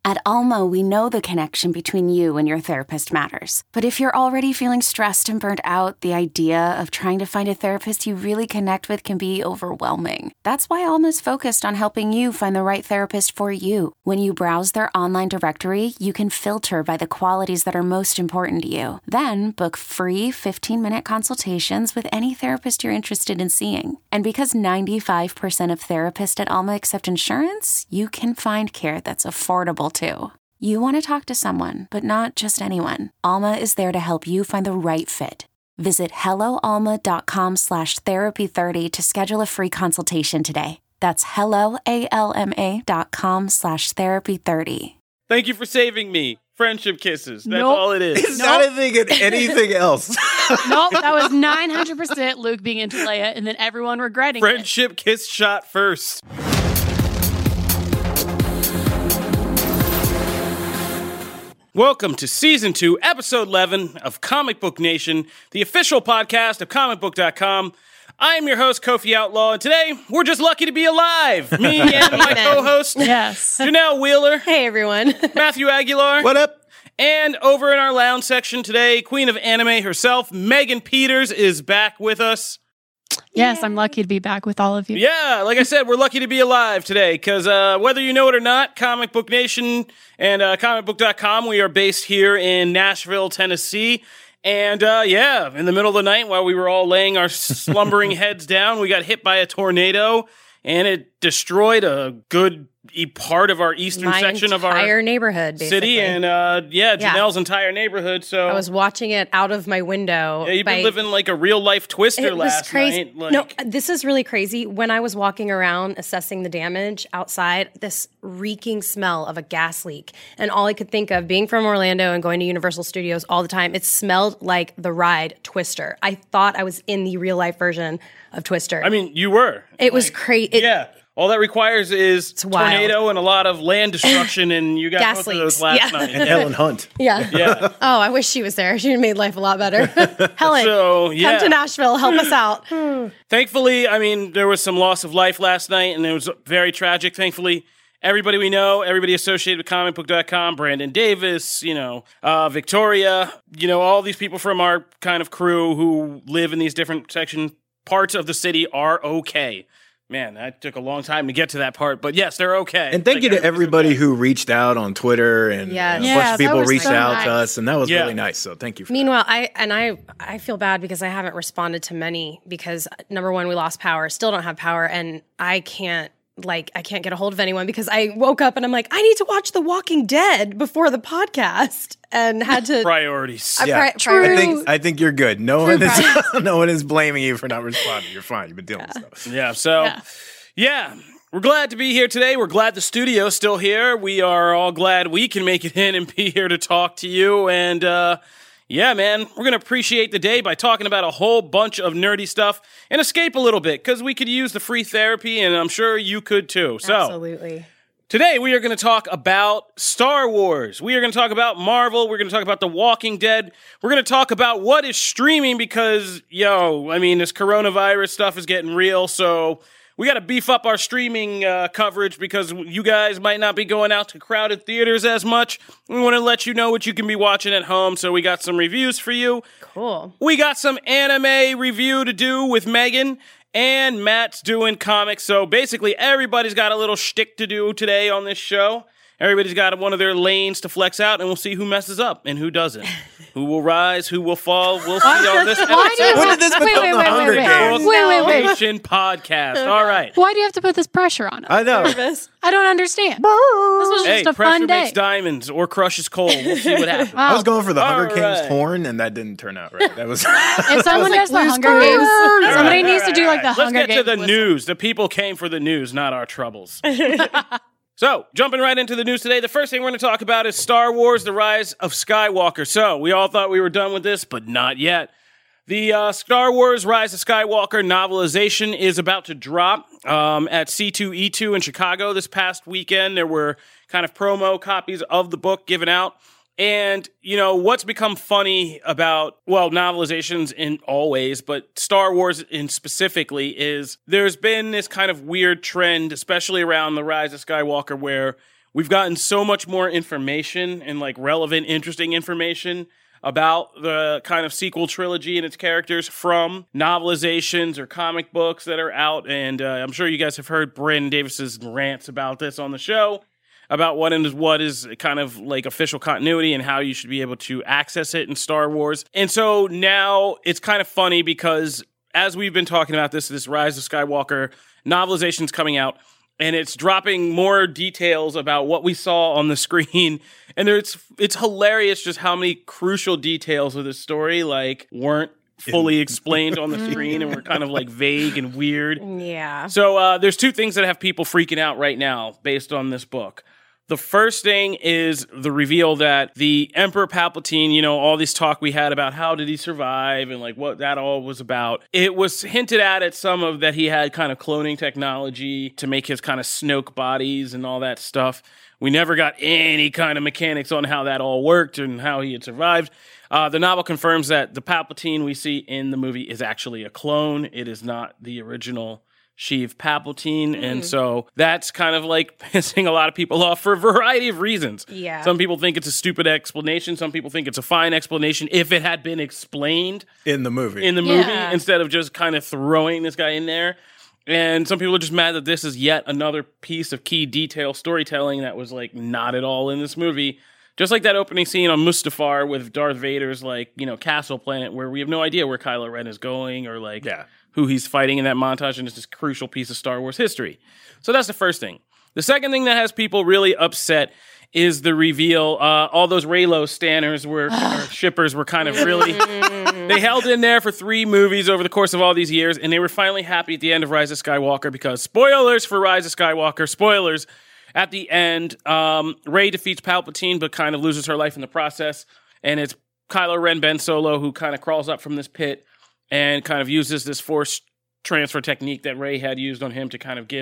At Alma, we know the connection between you and your therapist matters. But if you're already feeling stressed and burnt out, the idea of trying to find a therapist you really connect with can be overwhelming. That's why Alma's focused on helping you find the right therapist for you. When you browse their online directory, you can filter by the qualities that are most important to you. Then book free 15-minute consultations with any therapist you're interested in seeing. And because 95% of therapists at Alma accept insurance, you can find care that's affordable too. You want to talk to someone, but not just anyone. Alma is there to help you find the right fit. Visit helloalma.com/therapy30 to schedule a free consultation today. That's helloalma.com/therapy30. Thank you for saving me. Friendship kisses. That's Nope. all it is. It's not anything else. Nope, that was 900% Luke being into Leia and then everyone regretting it. Friendship kiss shot first. Welcome to Season 2, Episode 11 of Comic Book Nation, the official podcast of comicbook.com. I am your host, Kofi Outlaw, and today we're just lucky to be alive. Me and my co-host, Yes. Janelle Wheeler, Hey, everyone. Matthew Aguilar, What up? and over in our lounge section today, Queen of Anime herself, Megan Peters, is back with us. Yes, I'm lucky to be back with all of you. Yeah, like I said, we're lucky to be alive today because whether you know it or not, Comic Book Nation and comicbook.com, we are based here in Nashville, Tennessee. And yeah, in the middle of the night while we were all laying our slumbering heads down, we got hit by a tornado and it destroyed a good part of our eastern section of our entire neighborhood, basically. city. And Janelle's entire neighborhood. So I was watching it out of my window. Yeah, you've been living like a real life Twister It was last crazy. night. Like, No, this is really crazy. When I was walking around assessing the damage outside, this reeking smell of a gas leak. And all I could think of, being from Orlando and going to Universal Studios all the time, it smelled like the ride Twister. I thought I was in the real life version of Twister. I mean, you were. it was crazy. Yeah. All that requires is wild. tornado and a lot of land destruction, and you got Gas both of those leaks. last Yeah. night. And Helen Hunt. Yeah. Yeah. Oh, I wish she was there. She made life a lot better. Helen, So, yeah. come to Nashville. Help us out. Thankfully, I mean, there was some loss of life last night, and it was very tragic. Thankfully, everybody we know, everybody associated with comicbook.com, Brandon Davis, Victoria, all these people from our kind of crew who live in these different parts of the city are okay. Man, that took a long time to get to that part, but yes, they're okay. And thank you to everybody everybody's okay. who reached out on Twitter and Yes. a bunch Yeah, of that people was reached so out nice. to us, and that was Yeah. really nice. So thank you for Meanwhile, I feel bad because I haven't responded to many because number one, we lost power, still don't have power, and I can't get a hold of anyone because I woke up and I'm like, I need to watch The Walking Dead before the podcast and had to Priorities. Yeah. priorities. I think you're good. No one is blaming you for not responding. You're fine. You've been dealing with stuff. Yeah, so, yeah, we're glad to be here today. We're glad the studio's still here. We are all glad we can make it in and be here to talk to you. And, yeah, man, we're going to appreciate the day by talking about a whole bunch of nerdy stuff and escape a little bit because we could use the free therapy, and I'm sure you could too. So, Absolutely. today we are going to talk about Star Wars. We are going to talk about Marvel. We're going to talk about The Walking Dead. We're going to talk about what is streaming because, this coronavirus stuff is getting real, so we got to beef up our streaming coverage because you guys might not be going out to crowded theaters as much. We want to let you know what you can be watching at home, so we got some reviews for you. Cool. We got some anime review to do with Megan, and Matt's doing comics. So basically, everybody's got a little shtick to do today on this show. Everybody's got one of their lanes to flex out, and we'll see who messes up and who doesn't. Who will rise, who will fall. We'll see on this episode. When did this become the Hunger Games? Wait. Nation podcast. All right. Why do you have to put this pressure on us? I know. I don't understand. This was Hey, just a pressure fun day. makes diamonds or crushes coal. We'll see what happens. I was going for the Hunger All Games right. horn, and that didn't turn out right. That was. If someone does the Blue's Hunger Games, Clues. somebody All needs to do like the Let's Hunger get Games. to the whistle. news. The people came for the news, not our troubles. So, jumping right into the news today, the first thing we're going to talk about is Star Wars: The Rise of Skywalker. So, we all thought we were done with this, but not yet. The Star Wars Rise of Skywalker novelization is about to drop at C2E2 in Chicago this past weekend. There were kind of promo copies of the book given out. And, what's become funny about, novelizations in all ways, but Star Wars in specifically is there's been this kind of weird trend, especially around The Rise of Skywalker, where we've gotten so much more information and like relevant, interesting information about the kind of sequel trilogy and its characters from novelizations or comic books that are out. And I'm sure you guys have heard Brandon Davis's rants about this on the show, about what is kind of like official continuity and how you should be able to access it in Star Wars. And so now it's kind of funny because as we've been talking about this Rise of Skywalker novelization's coming out, and it's dropping more details about what we saw on the screen. And it's hilarious just how many crucial details of this story like weren't fully explained on the screen and were kind of like vague and weird. Yeah. So there's two things that have people freaking out right now based on this book. The first thing is the reveal that the Emperor Palpatine, you know, all this talk we had about how did he survive and like what that all was about. It was hinted at some of that he had kind of cloning technology to make his kind of Snoke bodies and all that stuff. We never got any kind of mechanics on how that all worked and how he had survived. The novel confirms that the Palpatine we see in the movie is actually a clone. It is not the original Sheev Palpatine, and so that's kind of like pissing a lot of people off for a variety of reasons. Yeah. Some people think it's a stupid explanation. Some people think it's a fine explanation if it had been explained in the movie. Yeah. Instead of just kind of throwing this guy in there. And some people are just mad that this is yet another piece of key detail storytelling that was like not at all in this movie. Just like that opening scene on Mustafar with Darth Vader's like, you know, castle planet where we have no idea where Kylo Ren is going or like who he's fighting in that montage, and it's this crucial piece of Star Wars history. So that's the first thing. The second thing that has people really upset is the reveal. All those Reylo stanners or shippers were kind of really... They held in there for 3 movies over the course of all these years, and they were finally happy at the end of Rise of Skywalker because, spoilers for Rise of Skywalker, spoilers, at the end, Rey defeats Palpatine but kind of loses her life in the process, and it's Kylo Ren Ben Solo who kind of crawls up from this pit and kind of uses this force transfer technique that Rey had used on him to kind of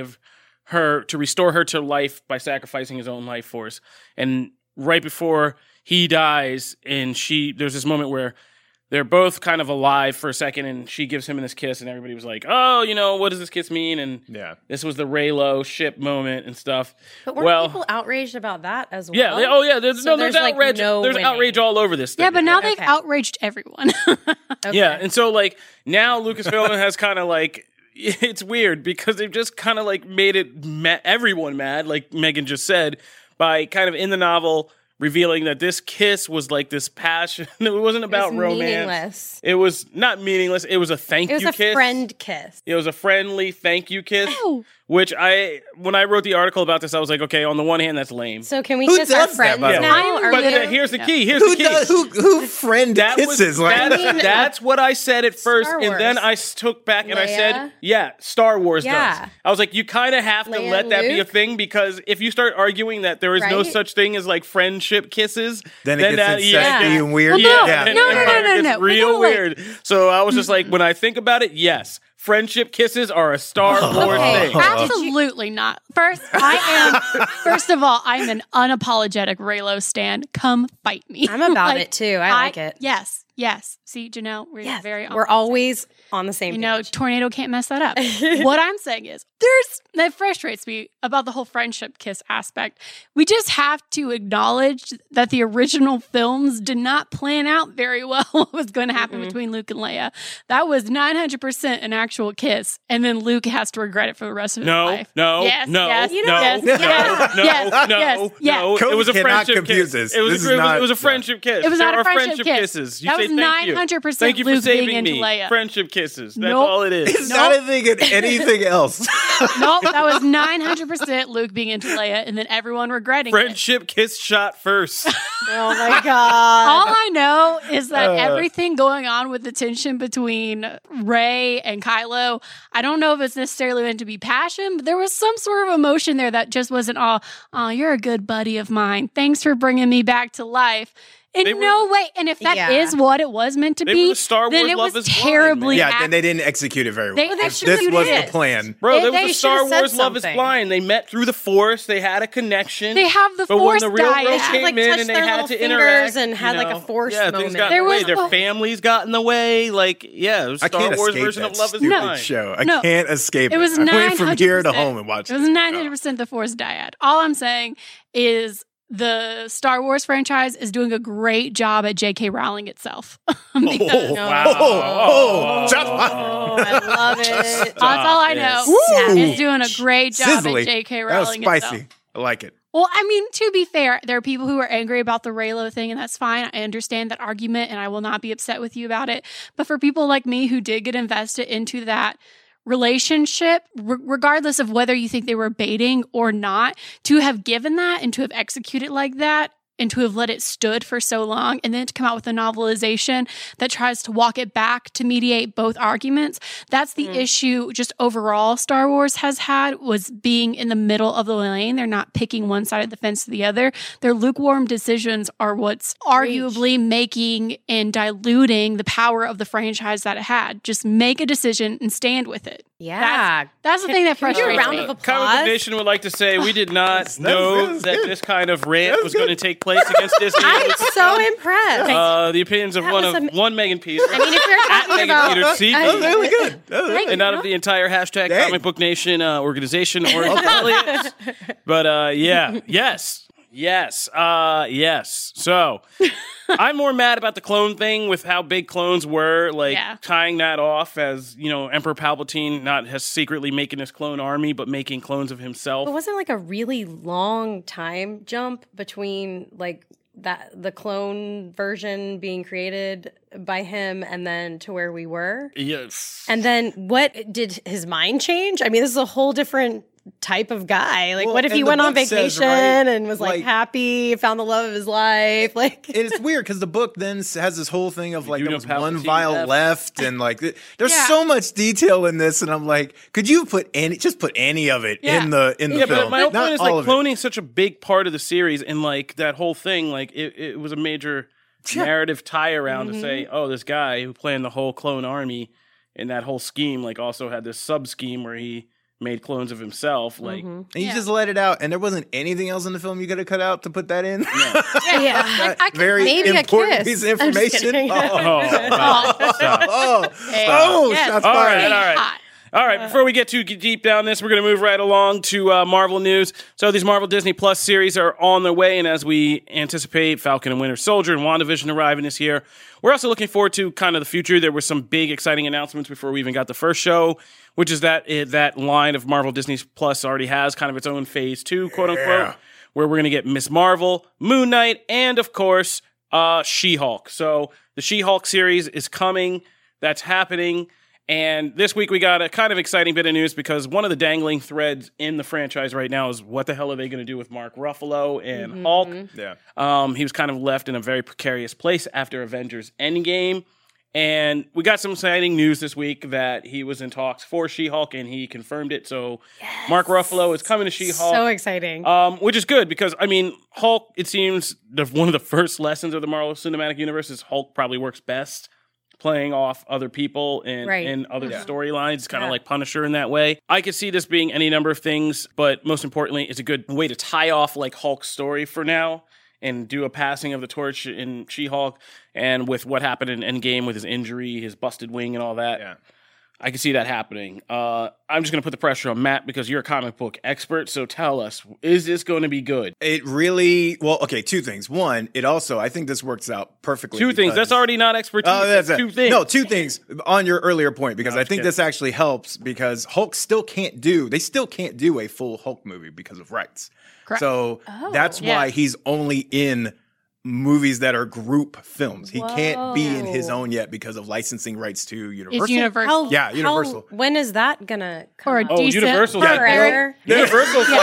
restore her to life by sacrificing his own life force. And right before he dies, and there's this moment where they're both kind of alive for a second, and she gives him this kiss, and everybody was like, oh, you know, what does this kiss mean? And this was the Reylo ship moment and stuff. But weren't people outraged about that as well? Yeah. There's outrage. There's outrage all over this thing. Yeah, but now they've outraged everyone. Yeah, and so like now Lucasfilm has kind of like, it's weird because they've just kind of like made it everyone mad, like Megan just said, by kind of in the novel revealing that this kiss was like this passion. It wasn't about romance. Meaningless. It was not meaningless. It was a thank you kiss. It was a friend kiss. It was a friendly thank you kiss. Ew. Which when I wrote the article about this, I was like, okay, on the one hand, that's lame. So can we Who kiss our does that, friends by the way? now? Or But we- here's the key. Who friend kisses? That's what I said at first, Star and then Wars. I took back and I Leia? said, Star Wars Yeah. does. I was like, you kind of have to Leia let and that be a Luke? thing, because if you start arguing that there is no Right? such thing as like friendship kisses, then it gets incestuous yeah. and weird. Well, yeah, no, it's no. real No, like- weird. So I was just like, when I think about it, yes, friendship kisses are a Star Wars Okay. thing. Absolutely not. First of all, I'm an unapologetic Reylo stan. Come fight me. I'm about it too. I like it. Yes. See, Janelle, we're very We're always on the same You page. know, Tornado can't mess that up. What I'm saying is, that frustrates me about the whole friendship kiss aspect. We just have to acknowledge that the original films did not plan out very well what was going to happen between Luke and Leia. That was 900% an actual kiss, and then Luke has to regret it for the rest of his life. No. Yes. It was a Cody cannot friendship confuse kiss. this. It was This is not- a friendship kiss. It was not There a are friendship kiss. kisses. You That say was thank you. 900% Thank you for Luke being saving into me. Leia. Friendship kisses. That's Nope. all it is. It's not anything else. Nope, that was 900% Luke being into Leia, and then everyone regretting it. Friendship kiss shot first. Oh my god! All I know is that everything going on with the tension between Rey and Kylo, I don't know if it's necessarily meant to be passion, but there was some sort of emotion there that just wasn't all, oh, you're a good buddy of mine. Thanks for bringing me back to life. In no way. And if that is what it was meant to They be, were the Star then Wars it Love was is Blind, terribly man. Yeah, then they didn't execute it very well. They If this was the plan. Bro, there They was a Star should've said Wars Love is something. Blind. They met through the Force. They had a connection. They have the but Force when the real world dyad. came Like, in touched and they their had little to fingers interact and had, like, a Force things moment. got in There the way. was Their a- families got in the way. Like, yeah, it was I Star can't Wars escape version that of Love is stupid Blind. show. I No. can't escape it. It was I went from here to 900%. home and watched It was 900% the Force dyad. All I'm saying is the Star Wars franchise is doing a great job at J.K. Rowling itself. Because Shots fired. I love it. that's all I know. Woo. It's doing a great job Sizzly. at J.K. That was Rowling spicy. itself. I like it. Well, I mean, to be fair, there are people who are angry about the Reylo thing, and that's fine. I understand that argument, and I will not be upset with you about it. But for people like me who did get invested into that relationship, regardless of whether you think they were baiting or not, to have given that and to have executed like that and to have let it stood for so long and then to come out with a novelization that tries to walk it back to mediate both arguments, that's the issue just overall Star Wars has had, was being in the middle of the lane. They're not picking one side of the fence to the other. Their lukewarm decisions are what's arguably making and diluting the power of the franchise that it had. Just make a decision and stand with it. Yeah. That's the thing that Can we do a frustrates round me. of Comic Book applause? Nation would like to say we did not that know was that good. this kind of rant That was was going to good. take place against Disney. I'm so impressed. The opinions of That one was one Megan Peter. I mean, if we're talking Megan about... Peter CP. That was really good. That was really And not of the entire hashtag Dang. Comic Book Nation organization or affiliates. But yes. So I'm more mad about the clone thing with how big clones were, tying that off as, Emperor Palpatine not has secretly making his clone army, but making clones of himself. But wasn't like a really long time jump between like that the clone version being created by him and then to where we were? Yes. And then what did his mind change? I mean, this is a whole different type of guy. Like, Well, what if he and the went on book vacation says, right, and was like like- happy, found the love of his life? Like, It's weird because the book then has this whole thing of like do there know was one Palpatine vial left. and like there's Yeah. so much detail in this, and I'm like, could you put any of it Yeah. in the Yeah, film? but my whole Not point is all like of it. cloning is such a big part of the series, and like that whole thing, like it was a major narrative tie around to say, oh, this guy who planned the whole clone army and that whole scheme, like also had this sub scheme where he made clones of himself. Like, And you just let it out, and there wasn't anything else in the film you could have cut out to put that in. yeah. I could Very maybe a important kiss. piece of I'm just information. kidding. Yes. Shots All fired. right. Hot. All right, before we get too deep down this, we're going to move right along to Marvel news. So these Marvel Disney Plus series are on their way, and as we anticipate Falcon and Winter Soldier and WandaVision arriving this year, we're also looking forward to kind of the future. There were some big, exciting announcements before we even got the first show, which is that that line of Marvel Disney Plus already has kind of its own phase 2, quote unquote, where we're going to get Miss Marvel, Moon Knight, and of course, She-Hulk. So the She-Hulk series is coming. That's happening. And this week we got a kind of exciting bit of news because one of the dangling threads in the franchise right now is what the hell are they going to do with Mark Ruffalo and Hulk? Yeah. He was kind of left in a very precarious place after Avengers Endgame. And we got some exciting news this week that he was in talks for She-Hulk and he confirmed it. So Mark Ruffalo is coming to She-Hulk. So exciting. Which is good because, I mean, Hulk, it seems one of the first lessons of the Marvel Cinematic Universe is Hulk probably works best playing off other people and other storylines. It's kind of like Punisher in that way. I could see this being any number of things, but most importantly, it's a good way to tie off like Hulk's story for now and do a passing of the torch in She-Hulk and with what happened in Endgame with his injury, his busted wing and all that. Yeah. I can see that happening. I'm just going to put the pressure on Matt because you're a comic book expert. So tell us, is this going to be good? It really, well, okay, two things. One, I think this works out perfectly. Two things. That's already not expertise. That's That's it. two things. No, two things on your earlier point, because No, I just think kidding. this actually helps because Hulk still can't do a full Hulk movie because of rights. Correct. So that's why he's only in movies that are group films. He can't be in his own yet because of licensing rights to Universal. It's Universal. Yeah, Universal. When is that gonna come Or a out? Oh, decent Universal's Forever. Universal's like the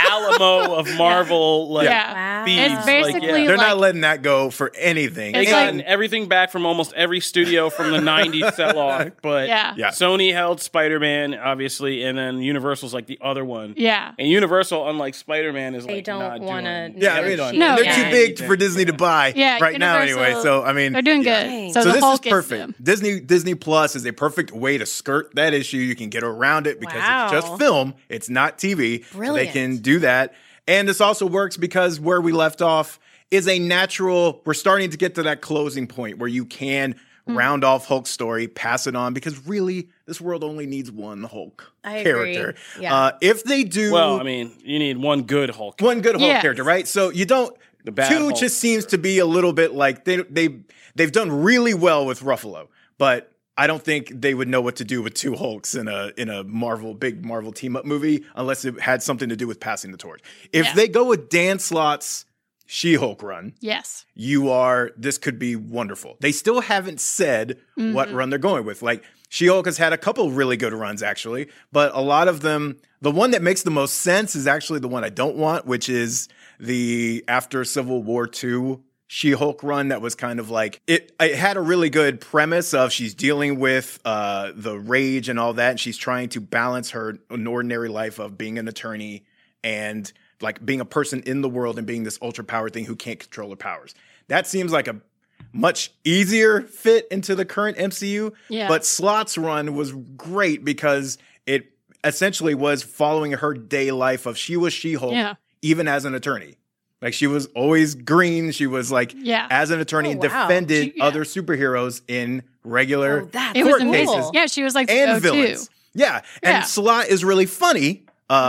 Alamo of Marvel, like Yeah. thieves. It's basically They're like, not letting that go for anything. They It's gotten like- everything back from almost every studio from the 90s sell off, but Yeah. Yeah. Sony held Spider-Man, obviously, and then Universal's like the other one. yeah. And Universal, unlike Spider-Man, is They like don't not wanna doing... Yeah, No, they don't. No, They're yeah. too big for Disney to buy Yeah, right now Universal- anyway. So, I mean, They're doing yeah. good. Dang. So, So the this Hulk is perfect. them. Disney Plus is a perfect way to skirt that issue. You can get around it because Wow. it's just film. It's not TV. So they Brilliant. can do that. And this also works because where we left off is a natural, we're starting to get to that closing point where you can round off Hulk's story, pass it on, because really this world only needs one Hulk I character. agree. Yeah. If they do Well, I mean, you need one good Hulk. one good Hulk Yes. character, right? So you don't. The bad Two Hulk. just seems to be a little bit like they've done really well with Ruffalo, but I don't think they would know what to do with two Hulks in a big Marvel team up movie unless it had something to do with passing the torch. If Yeah. they go with Dan Slott's She-Hulk run, Yes. this could be wonderful. They still haven't said what run they're going with. Like She-Hulk has had a couple really good runs actually, but a lot of them, the one that makes the most sense is actually the one I don't want, which is the after Civil War II She-Hulk run that was kind of like it had a really good premise of she's dealing with the rage and all that, and she's trying to balance an ordinary life of being an attorney and like being a person in the world and being this ultra powered thing who can't control her powers. That seems like a much easier fit into the current MCU. Yeah. But Slott's run was great because it essentially was following her day life of she was She-Hulk Yeah. even as an attorney. Like she was always green. She was like, Yeah. as an attorney, Oh, wow. defended Yeah. other superheroes in regular Oh, that's It was court amazing. cases Yeah, she was like the and go-to. villains. Yeah. And Yeah. Slott is really funny.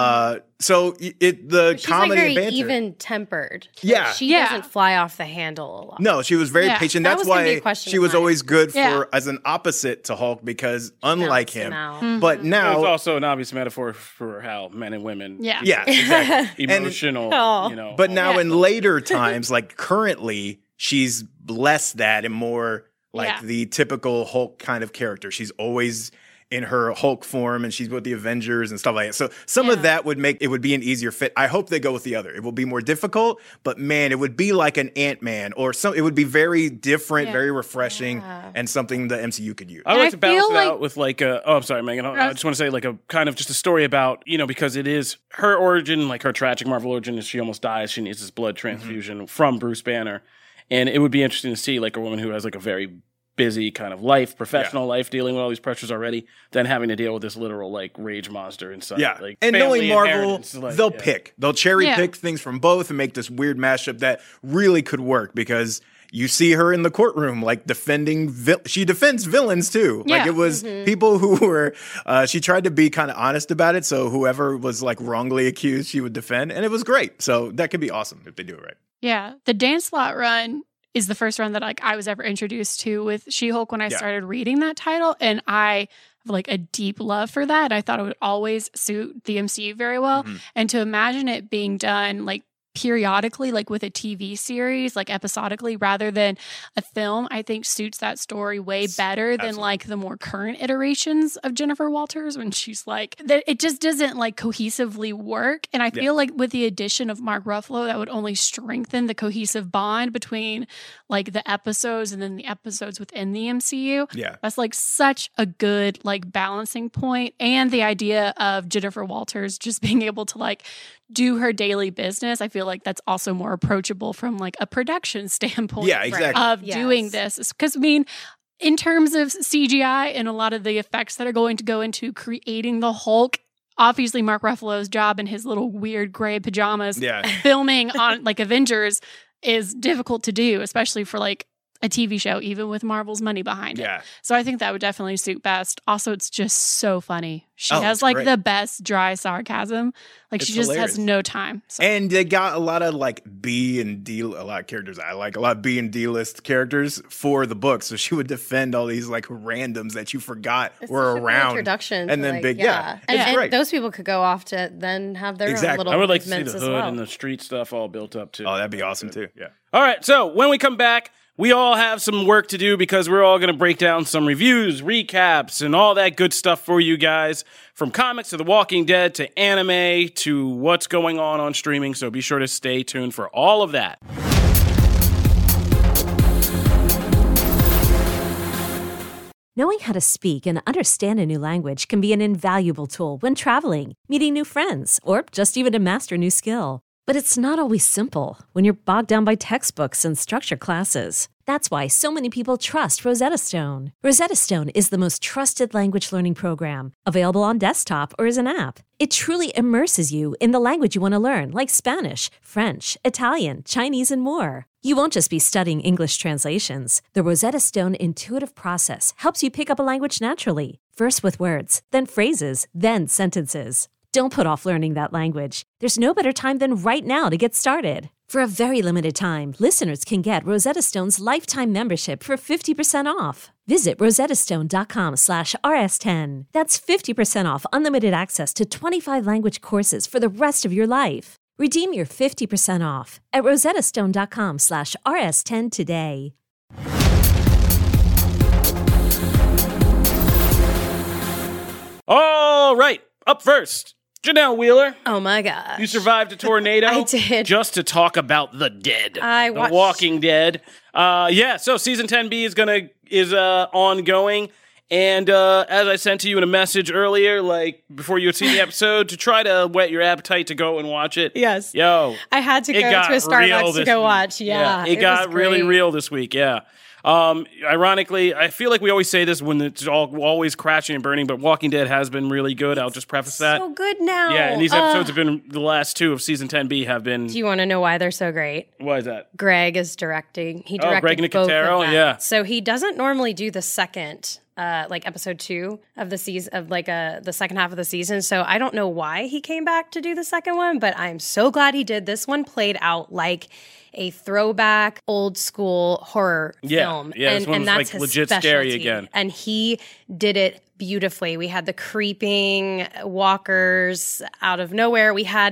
So the She's comedy like very and banter. even tempered. Yeah. She Yeah. doesn't fly off the handle a lot. No, she was very Yeah. patient. That That's was gonna be a why question she of was mine. always good for Yeah. as an opposite to Hulk because unlike him, Out. but It's now, also an obvious metaphor for how men and women Yeah. yeah, exactly. emotional, Oh. you know. But now Yeah. in later times, like currently, she's less that and more like Yeah. the typical Hulk kind of character. She's always in her Hulk form and she's with the Avengers and stuff like that. So some of Yeah. that would be an easier fit. I hope they go with the other. It will be more difficult, but man, it would be like an Ant-Man or it would be very different, Yeah. very refreshing and something the MCU could use. I would And like I to balance feel it like- out with like I'm sorry, Megan. I just want to say like a kind of just a story about, because it is her origin, like her tragic Marvel origin is she almost dies. She needs this blood transfusion from Bruce Banner. And it would be interesting to see like a woman who has like a very busy kind of life, professional life, dealing with all these pressures already, then having to deal with this literal like rage monster and stuff. Yeah, Like, and family knowing Marvel, inheritance, like, they'll yeah. pick. They'll cherry Yeah. pick things from both and make this weird mashup that really could work because you see her in the courtroom, like defending. She defends villains too. Like Yeah. it was people who were. She tried to be kind of honest about it, so whoever was like wrongly accused, she would defend, and it was great. So that could be awesome if they do it right. Yeah. The Dan Slott run is the first run that like I was ever introduced to with She-Hulk when I Yeah. started reading that title. And I have like a deep love for that. I thought it would always suit the MCU very well. And to imagine it being done like periodically, like with a TV series, like episodically, rather than a film, I think suits that story way better than Absolutely. like the more current iterations of Jennifer Walters when she's like, that it just doesn't like cohesively work. And I feel like with the addition of Mark Ruffalo, that would only strengthen the cohesive bond between like the episodes and then the episodes within the MCU. Yeah. That's like such a good like balancing point. And the idea of Jennifer Walters just being able to like do her daily business, I feel like that's also more approachable from like a production standpoint Yeah, exactly. of Yes. doing this. Because I mean, in terms of CGI and a lot of the effects that are going to go into creating the Hulk, obviously Mark Ruffalo's job in his little weird gray pajamas Yeah. filming on like Avengers is difficult to do, especially for like a TV show, even with Marvel's money behind it. Yeah. So I think that would definitely suit best. Also, it's just so funny. She Oh, has it's like great. the best dry sarcasm. Like It's she just hilarious. has no time. So. And they got a lot of like B and D, a lot of characters I like, a lot of B and D list characters for the book. So she would defend all these like randoms that you forgot It's were such a good around. introduction and to, then like, big, yeah. And, It's and great. those people could go off to then have their Exactly. own little I would like to see movements the as hood well. and the street stuff all built up too. Oh, that'd be awesome too. Yeah. All right, so when we come back, we all have some work to do because we're all going to break down some reviews, recaps, and all that good stuff for you guys. From comics to The Walking Dead to anime to what's going on streaming. So be sure to stay tuned for all of that. Knowing how to speak and understand a new language can be an invaluable tool when traveling, meeting new friends, or just even to master a new skill. But it's not always simple when you're bogged down by textbooks and structured classes. That's why so many people trust Rosetta Stone. Rosetta Stone is the most trusted language learning program, available on desktop or as an app. It truly immerses you in the language you want to learn, like Spanish, French, Italian, Chinese, and more. You won't just be studying English translations. The Rosetta Stone intuitive process helps you pick up a language naturally, first with words, then phrases, then sentences. Don't put off learning that language. There's no better time than right now to get started. For a very limited time, listeners can get Rosetta Stone's lifetime membership for 50% off. Visit rosettastone.com/rs10. That's 50% off unlimited access to 25 language courses for the rest of your life. Redeem your 50% off at rosettastone.com/rs10 today. All right, up first, Janelle Wheeler. Oh my gosh. You survived a tornado. I did. Just to talk about The Dead. I The watched. Walking Dead. So season 10B is ongoing. And as I sent to you in a message earlier, like before you had seen the episode, to try to whet your appetite to go and watch it. Yes. Yo. I had to go it got to a real Starbucks to this go week. watch. Yeah. It got was really great. real this week. Yeah. Ironically, I feel like we always say this when it's always crashing and burning, but Walking Dead has been really good. I'll just preface that. So good now. Yeah, and these episodes have been, the last two of season 10B have been. Do you want to know why they're so great? Why is that? Greg is directing. He directed Greg both Nicotero? of them. Yeah. So he doesn't normally do the second, episode 2 of the season, of the second half of the season. So I don't know why he came back to do the second one, but I'm so glad he did. This one played out like a throwback old school horror film. Yeah, this one was that's like his legit specialty. scary again. And he did it beautifully. We had the creeping walkers out of nowhere. We had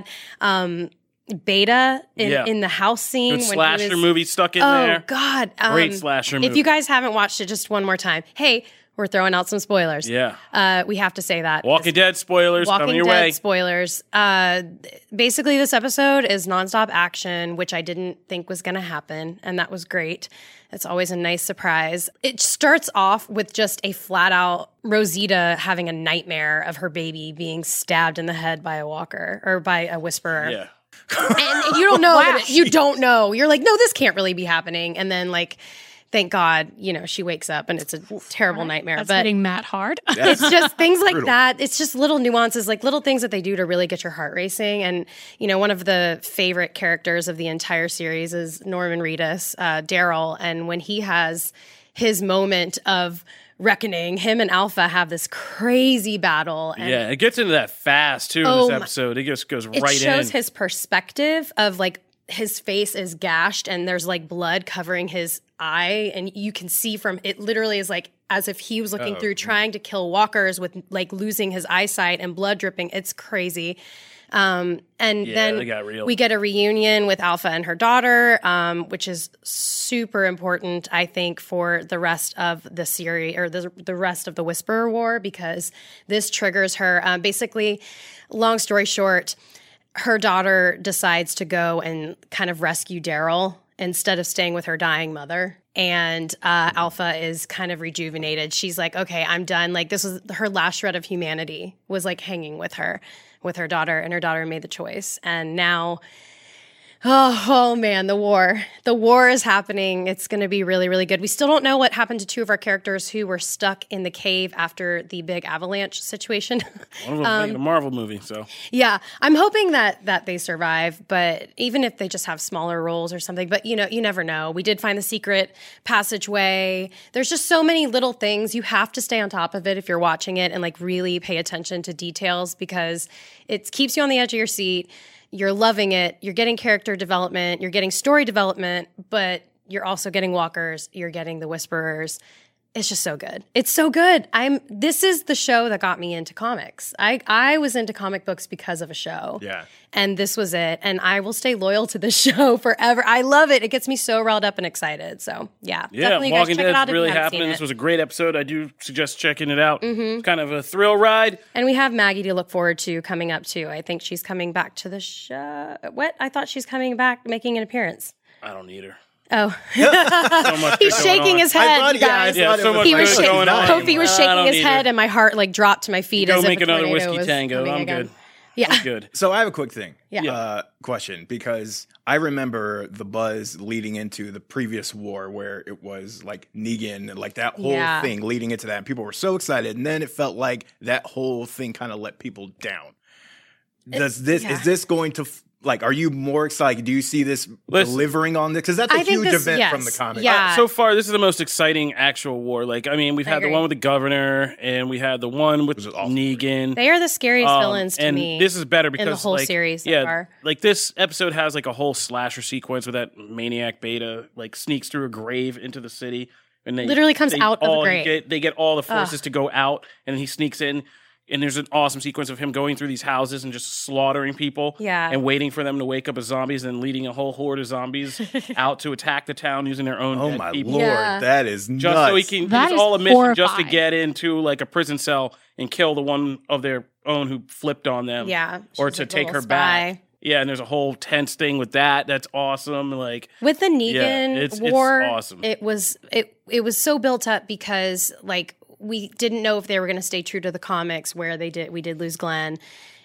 Beta in the house scene. Good when slasher he was, movie stuck in oh, there. God. Great slasher movie. If you guys haven't watched it, just one more time. Hey, we're throwing out some spoilers. Yeah. We have to say that. Walking Dead spoilers Walking coming your Dead way. spoilers. Basically, this episode is nonstop action, which I didn't think was going to happen, and that was great. It's always a nice surprise. It starts off with just a flat-out Rosita having a nightmare of her baby being stabbed in the head by a walker or by a whisperer. Yeah. And you don't know. You don't know. You're like, no, this can't really be happening. And then, like, thank God, she wakes up and it's a terrible nightmare. That's but hitting Matt hard. it's just things like that. It's just little nuances, like little things that they do to really get your heart racing. And, one of the favorite characters of the entire series is Norman Reedus, Daryl. And when he has his moment of reckoning, him and Alpha have this crazy battle. And Yeah, it gets into that fast, too, in this episode. It just goes right in. it shows his perspective of, like, his face is gashed and there's, like, blood covering his eye. And you can see from it literally is like as if he was looking through trying to kill walkers with, like, losing his eyesight and blood dripping. It's crazy. Then they got real. we get a reunion with Alpha and her daughter, which is super important, I think, for the rest of the series or the rest of the Whisperer War, because this triggers her. Basically, long story short, her daughter decides to go and kind of rescue Daryl instead of staying with her dying mother. And Alpha is kind of rejuvenated. She's like, okay, I'm done. Like, this was her last shred of humanity was, like, hanging with her daughter, and her daughter made the choice. And now, oh man, the war is happening. It's going to be really, really good. We still don't know what happened to two of our characters who were stuck in the cave after the big avalanche situation. One of them making a Marvel movie, so. Yeah, I'm hoping that they survive, but even if they just have smaller roles or something, but you never know. We did find the secret passageway. There's just so many little things. You have to stay on top of it if you're watching it and, like, really pay attention to details, because it keeps you on the edge of your seat. You're loving it. You're getting character development. You're getting story development, but you're also getting walkers. You're getting the whisperers. It's just so good. It's so good. This is the show that got me into comics. I was into comic books because of a show. Yeah. And this was it. And I will stay loyal to this show forever. I love it. It gets me so riled up and excited. So yeah. Yeah, definitely you guys Walking check it out Dead's if really you haven't seen happening. it. This was a great episode. I do suggest checking it out. It's kind of a thrill ride. And we have Maggie to look forward to coming up too. I think she's coming back to the show. What? I thought she's coming back making an appearance. I don't need her. Oh, So much he's good going shaking on. his head, thought- you guys. Yeah, so much He was good shaking. going on. Kofi was I shaking don't his need head, her. and my heart like dropped to my feet. Go as make if a another tornado whiskey was tango. coming I'm again. good. Yeah. I'm good. So I have a quick thing. Yeah. Question, because I remember the buzz leading into the previous war where it was like Negan and like that whole Yeah. thing leading into that. And people were so excited. And then it felt like that whole thing kind of let people down. Is this going to, are you more excited? Do you see this delivering on this? Because that's a I think huge this- event from the yes. comics. Yeah. So far, this is the most exciting actual war. Like, I mean, we've I had the agree. one with the governor, and we had the one with Which is awful. Negan. They are the scariest villains to and me. this is better because in the whole series so yeah, far. like this episode has like a whole slasher sequence where that maniac Beta like sneaks through a grave into the city, and they Literally comes out of the grave. They get all the forces to go out, and he sneaks in. And there's an awesome sequence of him going through these houses and just slaughtering people, Yeah. and waiting for them to wake up as zombies, and leading a whole horde of zombies out to attack the town using their own Oh dead my people. lord, Yeah. that is Just nuts. so he can, That it's is all a mission just to horrifying. get into like a prison cell and kill the one of their own who flipped on them. Yeah, Or she's to like a take her little back. spy. Yeah, and there's a whole tense thing with that. That's awesome. Like, With the Negan it's war, awesome. it was so built up because like we didn't know if they were going to stay true to the comics where we did lose Glenn,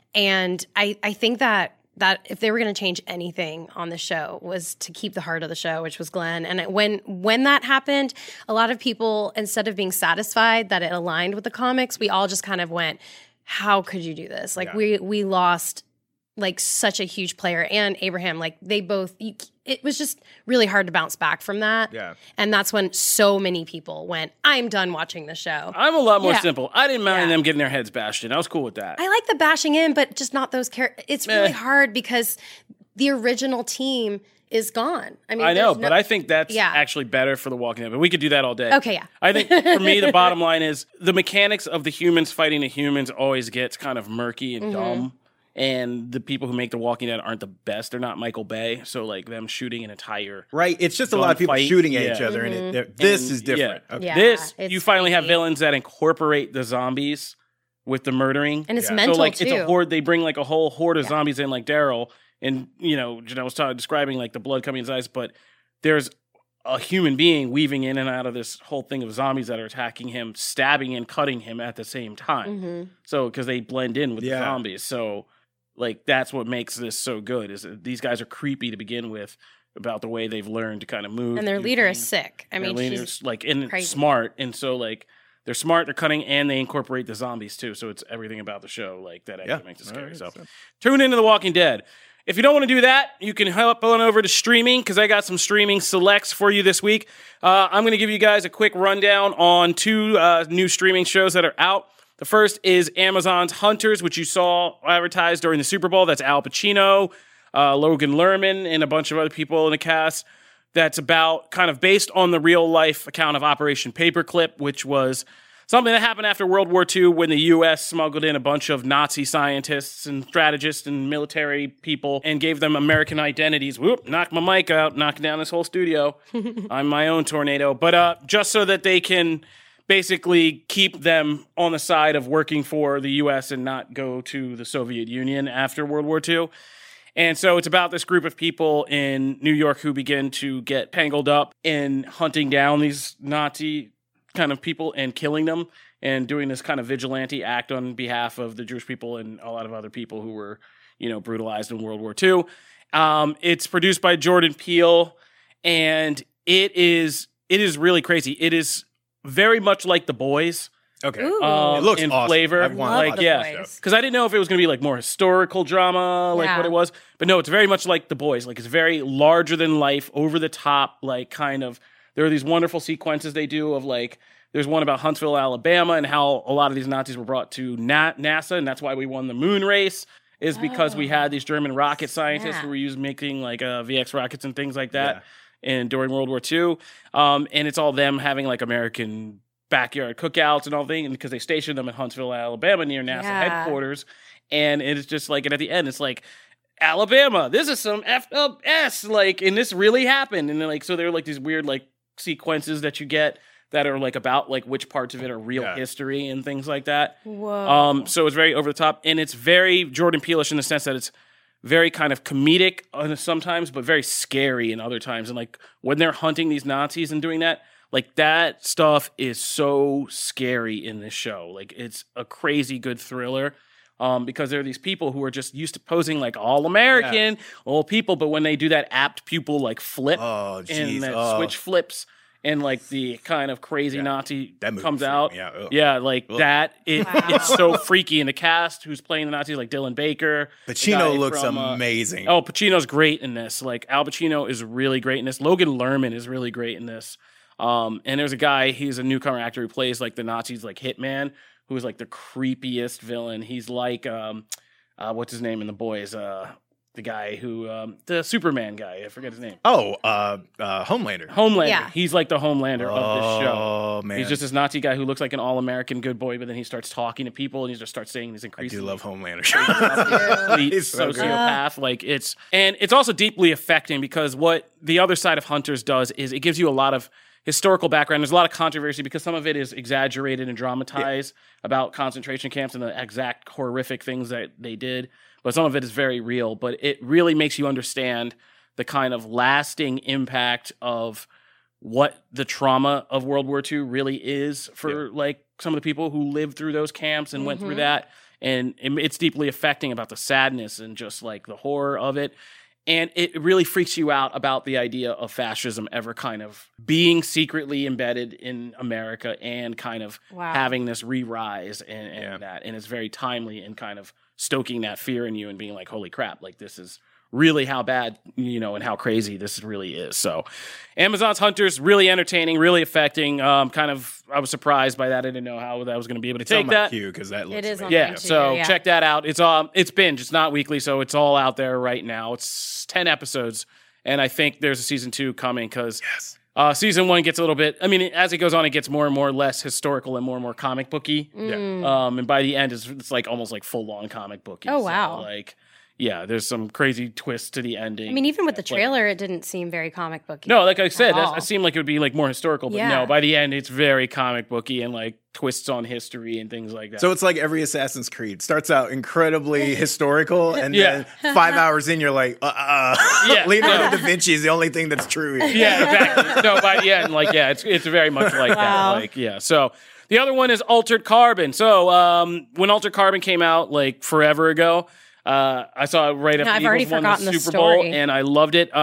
and I think that if they were going to change anything on the show was to keep the heart of the show, which was Glenn. And when that happened, a lot of people, instead of being satisfied that it aligned with the comics, we all just kind of went, "How could you do this?" Like we lost like such a huge player, and Abraham, like they both, it was just really hard to bounce back from that. Yeah. And that's when so many people went, I'm done watching the show. I'm a lot more Yeah. simple. I didn't mind Yeah. them getting their heads bashed in. I was cool with that. I like the bashing in, but just not those characters. It's really hard because the original team is gone. I mean, I know, there's but I think that's Yeah. actually better for The Walking Dead. But we could do that all day. Okay, yeah. I think for me, the bottom line is the mechanics of the humans fighting the humans always gets kind of murky and dumb. And the people who make The Walking Dead aren't the best. They're not Michael Bay. So, like, them shooting an entire Right? It's just a lot of people gunfight, shooting at yeah. each other, and this is different. Yeah. Okay. Yeah, This, it's you finally have creepy. villains that incorporate the zombies with the murdering. And it's Yeah. mental so like too. it's a horde. They bring like a whole horde of zombies in, like Daryl, and Janelle was describing like the blood coming in his eyes, but there's a human being weaving in and out of this whole thing of zombies that are attacking him, stabbing and cutting him at the same time. Mm-hmm. So because they blend in with Yeah. the zombies, so like that's what makes this so good. Is that these guys are creepy to begin with about the way they've learned to kind of move, And their do leader is things. sick. I Their mean, leader's she's like and crazy. smart, and so like they're smart, they're cunning, and they incorporate the zombies too. So it's everything about the show like that actually makes it scary. Alright, So so- tune into The Walking Dead. If you don't want to do that, you can hop on over to streaming because I got some streaming selects for you this week. I'm going to give you guys a quick rundown on two new streaming shows that are out. The first is Amazon's Hunters, which you saw advertised during the Super Bowl. That's Al Pacino, Logan Lerman, and a bunch of other people in the cast. That's about kind of based on the real life account of Operation Paperclip, which was something that happened after World War II when the U.S. smuggled in a bunch of Nazi scientists and strategists and military people and gave them American identities. Whoop, knocked my mic out, knocking down this whole studio. I'm my own tornado. But just so that they can basically keep them on the side of working for the U.S. and not go to the Soviet Union after World War II. And so it's about this group of people in New York who begin to get tangled up in hunting down these Nazi kind of people and killing them and doing this kind of vigilante act on behalf of the Jewish people and a lot of other people who were, brutalized in World War II. It's produced by Jordan Peele, and it is really crazy. It is very much like The Boys. Okay. Ooh. It looks in awesome. flavor. I've wanted to Love watch The yeah. Boys. Because I didn't know if it was going to be like more historical drama, like Yeah. what it was. But no, it's very much like The Boys. Like it's very larger than life, over the top, like kind of. There are these wonderful sequences they do of like. There's one about Huntsville, Alabama, and how a lot of these Nazis were brought to NASA, and that's why we won the moon race. Is because we had these German rocket scientists Snap. who were making like VX rockets and things like that, and during World War II. And it's all them having like American backyard cookouts and all things, and because they stationed them in Huntsville, Alabama, near NASA headquarters. And it's just like, and at the end, it's like, Alabama, this is some effed up S, like, and this really happened. And then, like, so there are like these weird like sequences that you get that are like about like which parts of it are real history and things like that. Whoa. So it's very over the top, and it's very Jordan Peele-ish in the sense that it's very kind of comedic sometimes, but very scary in other times. And like when they're hunting these Nazis and doing that, like that stuff is so scary in this show. Like it's a crazy good thriller. Because there are these people who are just used to posing like all American, all people, but when they do that apt pupil like flip and that switch flips and like the kind of crazy Nazi that comes out, that it's so freaky. And the cast who's playing the Nazis like Dylan Baker, Pacino looks amazing. Oh, Pacino's great in this. Like Al Pacino is really great in this. Logan Lerman is really great in this. And there's a guy, he's a newcomer actor who plays like the Nazis like hitman, who is like the creepiest villain. He's like, what's his name in The Boys? The guy who, the Superman guy. I forget his name. Homelander. Homelander. Yeah. He's like the Homelander of this show. Oh, man. He's just this Nazi guy who looks like an all-American good boy, but then he starts talking to people and he just starts saying these increasingly... I do love Homelander. He's so sociopath. Like it's also deeply affecting because what the other side of Hunters does is it gives you a lot of historical background. There's a lot of controversy because some of it is exaggerated and dramatized about concentration camps and the exact horrific things that they did. But some of it is very real. But it really makes you understand the kind of lasting impact of what the trauma of World War II really is for like some of the people who lived through those camps and went through that. And it's deeply affecting about the sadness and just like the horror of it. And it really freaks you out about the idea of fascism ever kind of being secretly embedded in America and kind of having this re-rise and that. And it's very timely in kind of stoking that fear in you and being like, holy crap, like this is really how bad, and how crazy this really is. So Amazon's Hunters, really entertaining, really affecting. I was surprised by that. I didn't know how I was going to be able to take that. Because that looks it is amazing. on my queue, so check that out. It's binge. It's not weekly, so it's all out there right now. It's 10 episodes, and I think there's a season 2 coming because season 1 gets a little bit. I mean, as it goes on, it gets more and more less historical and more comic booky. And by the end, it's like almost like full on comic booky. Oh wow! So, yeah, there's some crazy twists to the ending. I mean, even with the trailer, it didn't seem very comic booky. No, like I said, it seemed like it would be like more historical, but no, by the end, it's very comic booky and like twists on history and things like that. So it's like every Assassin's Creed. Starts out incredibly historical, and then 5 hours in, you're like, Leonardo da Vinci is the only thing that's true here. Yeah, exactly. No, by the end, it's very much like that. So the other one is Altered Carbon. So when Altered Carbon came out like forever ago, I saw it right after the Eagles won the Super Bowl, and I loved it.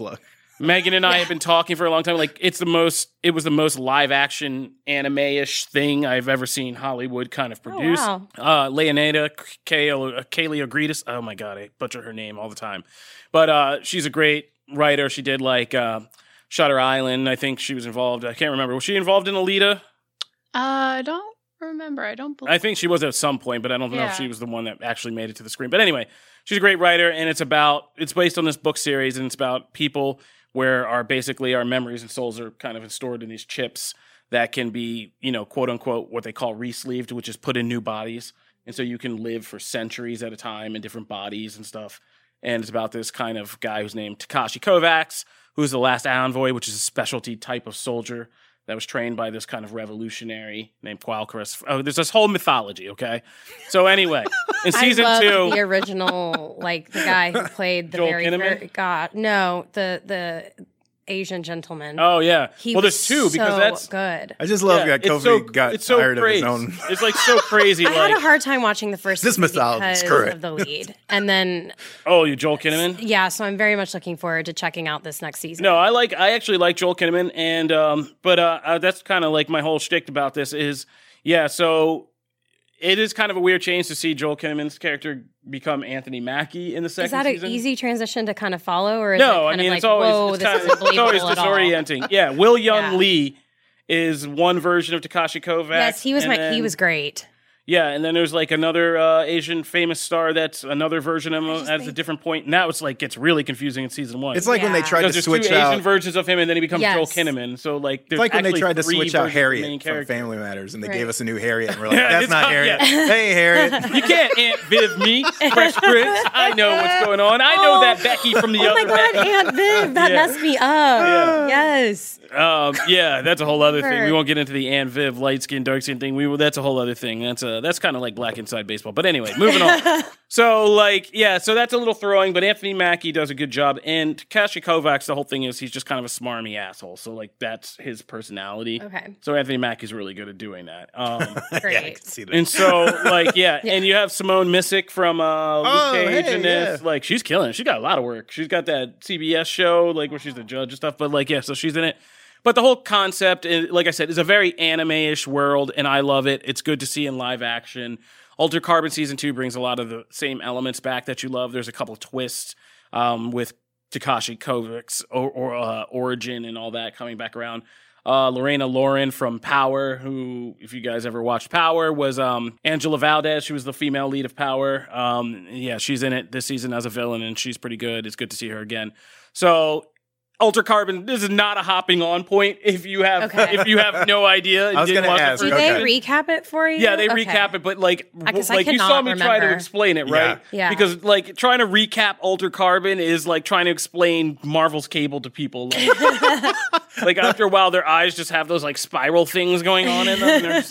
Megan and I have been talking for a long time. Like it was the most live action anime-ish thing I've ever seen Hollywood kind of produce. Oh, wow. Leonida Kaylee-Ogridis. Oh my God, I butcher her name all the time. But she's a great writer. She did like Shutter Island. I think she was involved. I can't remember. Was she involved in Alita? I don't remember. I don't believe. I think she was at some point, but I don't know if she was the one that actually made it to the screen. But anyway, she's a great writer, and it's based on this book series, and it's about people where our memories and souls are kind of stored in these chips that can be, quote unquote, what they call re-sleeved, which is put in new bodies. And so you can live for centuries at a time in different bodies and stuff. And it's about this kind of guy who's named Takashi Kovacs, who's the last envoy, which is a specialty type of soldier that was trained by this kind of revolutionary named Qualquist. Oh, there's this whole mythology, okay? So anyway, in season 2... the original, like, the guy who played the Joel very Kinnaman? first... God, no, the Asian gentleman. Oh, yeah. He there's was two, because so that's... good. I just love that Kofi got tired of his own. It's like so crazy. I had a hard time watching the first This season mythology is because correct. of the lead. And then... Oh, you Joel Kinnaman? Yeah, so I'm very much looking forward to checking out this next season. No, I actually like Joel Kinnaman, and but that's kind of like my whole shtick about this is, so it is kind of a weird change to see Joel Kinnaman's character become Anthony Mackie in the second season. Is that an easy transition to kind of follow, or is No, it kind I mean, of like, it's always, whoa, it's this kind isn't of, it's always believable at all? disorienting. Yeah, Will Young Lee is one version of Takashi Kovacs. Yes, he was and then- he was great. Yeah, and then there's like another Asian famous star that's another version of him at a different point. And that was like gets really confusing in season 1. It's like when they tried to there's switch two out. Asian versions of him, and then he becomes Joel Kinnaman. So like, there's It's like when they actually tried to 3 switch out versions of the Harriet main from character. Family Matters, and they gave us a new Harriet, and we're like, that's It's not not- Harriet. yeah. Hey, Harriet. You can't Aunt Viv me, Fresh Prince. I know what's going on. I know that Becky from the Oh other my God, Becky. Aunt Viv, that messed me up. Yes. Yeah, that's a whole other thing. Sure. We won't get into the Aunt Viv light skin, dark skin thing. That's a whole other thing. That's kind of like Black Inside Baseball. But anyway, moving on. So so that's a little throwing, but Anthony Mackie does a good job. And Takashi Kovacs, the whole thing is he's just kind of a smarmy asshole. So like that's his personality. Okay. So Anthony Mackie's really good at doing that. Great. Yeah, I can see that. And so, and you have Simone Missick from Luke Cage hey, in this. yeah. Like, she's killing it. She got a lot of work. She's got that CBS show, like, where she's the judge and stuff. But, so she's in it. But the whole concept, like I said, is a very anime-ish world, and I love it. It's good to see in live action. Altered Carbon Season 2 brings a lot of the same elements back that you love. There's a couple twists with Takashi Kovacs' origin and all that coming back around. Lorena Loren from Power, who, if you guys ever watched Power, was Angela Valdez. She was the female lead of Power. She's in it this season as a villain, and she's pretty good. It's good to see her again. So, Altered Carbon, this is not a hopping on point if you have no idea. And I was didn't gonna watch the ask, first Do they season. recap it for you? Yeah, they Okay. recap it, but Because I you saw cannot me try to remember. explain it, right? Yeah. Because trying to recap Altered Carbon is like trying to explain Marvel's Cable to people. Like after a while, their eyes just have those like spiral things going on in them, and they're just